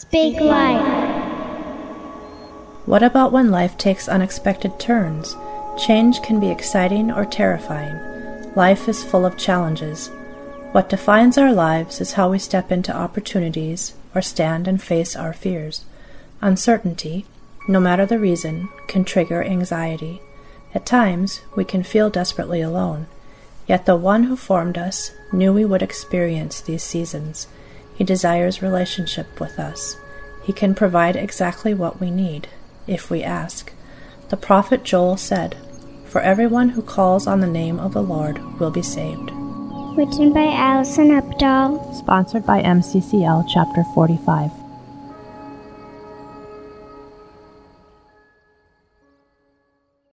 Speak life. What about when life takes unexpected turns? Change can be exciting or terrifying. Life is full of challenges. What defines our lives is how we step into opportunities or stand and face our fears. Uncertainty, no matter the reason, can trigger anxiety. At times, we can feel desperately alone. Yet the one who formed us knew we would experience these seasons. He desires relationship with us. He can provide exactly what we need, if we ask. The prophet Joel said, "For everyone who calls on the name of the Lord will be saved." Written by Allison Updahl. Sponsored by MCCL Chapter 45.